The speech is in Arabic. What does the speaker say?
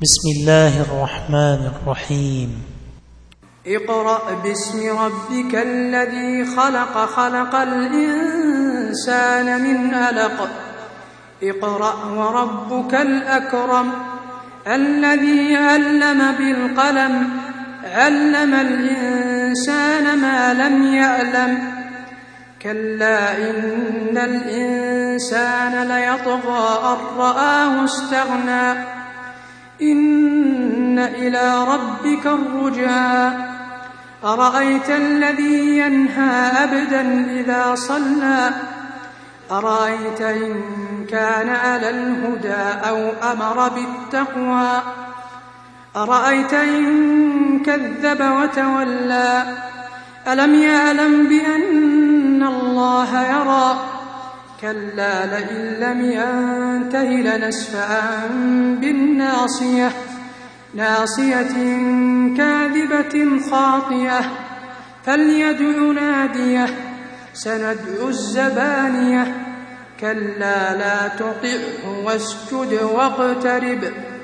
بسم الله الرحمن الرحيم. اقرأ باسم ربك الذي خلق، خلق الإنسان من علق. اقرأ وربك الأكرم الذي علم بالقلم، علم الإنسان ما لم يعلم. كلا إن الإنسان ليطغى أن رآه استغنى، إن إلى ربك الرجعى. أرأيت الذي ينهى عبدا إذا صلى، أرأيت إن كان على الهدى أو أمر بالتقوى، أرأيت إن كذب وتولى. ألم يعلم بأن الله يرى، كلا لئن لم ينته لنسفعا بالناصية، ناصية كاذبة خاطئة. فليدع ناديه، سندع الزبانية. كلا لا تطعه واسجد واقترب.